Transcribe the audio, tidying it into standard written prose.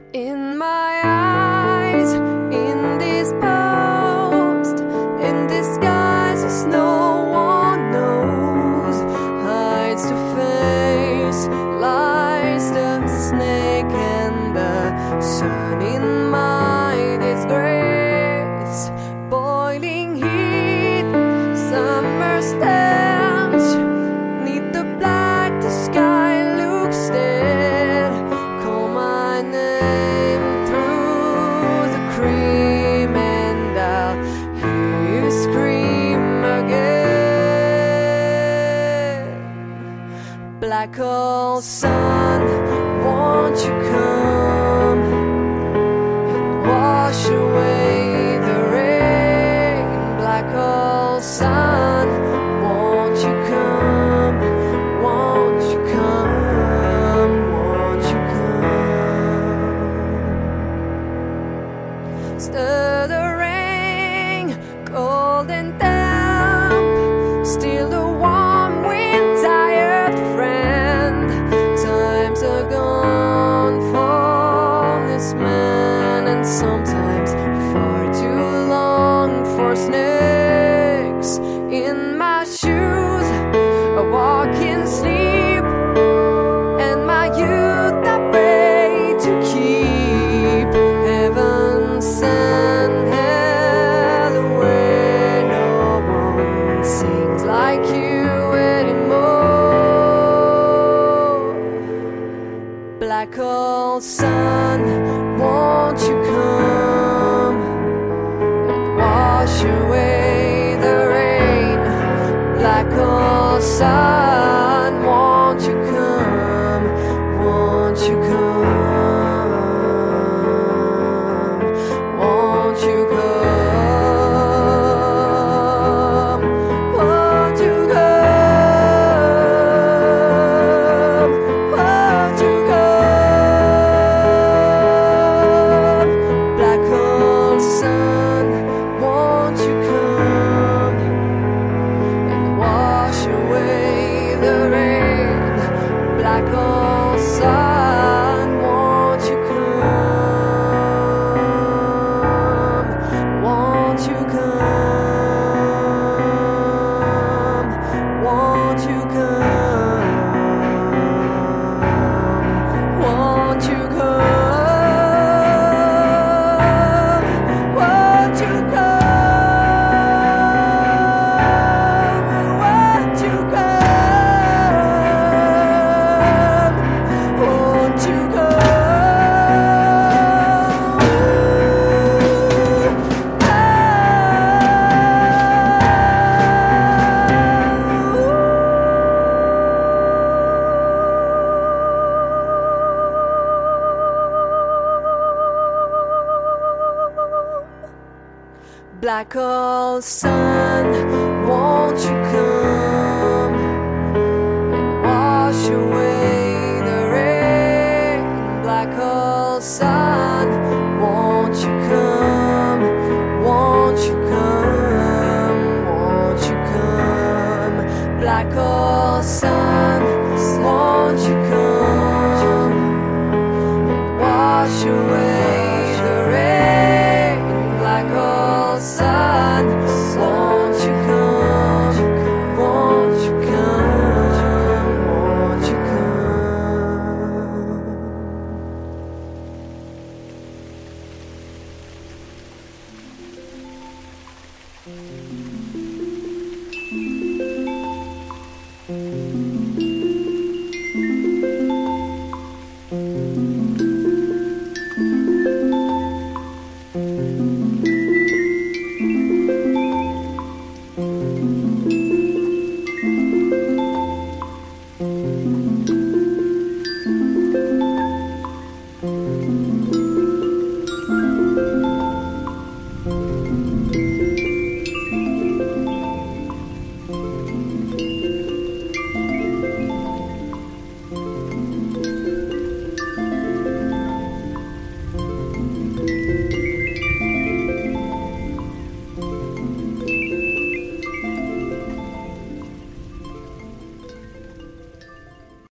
In my eyes, in this post, in disguises no one knows, hides the face, lies the snake and the sun in my disgrace. Boiling heat, summer stench, neath the black the sky looks dead. Call my name through the cream and I'll hear you scream again. Black hole sun, won't you come and wash away the rain? Black hole sun, won't you come? Won't you come? Won't you come? Stir the rain, cold and damp, still the warm wind, tired friend. Times are gone for this man, and sometimes far too long for snakes in my shoes. I walk in sleep, and my youth I pray to keep. Heaven send hell where no one sings like you anymore. Black hole sun, won't you come and wash away the rain? Black hole sun, won't you come? Won't you come? Won't you come? Won't you come? Won't you come? Black hole sun, won't you come and wash away the rain? Black hole sun, won't you come? Won't you come? Won't you come? Won't you come? Won't you come? Won't you come? Won't you Black hole sun, won't you come and wash away the rain? Black hole sun, won't you come? Won't you come? Won't you come? Black hole sun, won't you come and wash away the rain? Black hole sun, won't you come? Won't you come? Won't you come?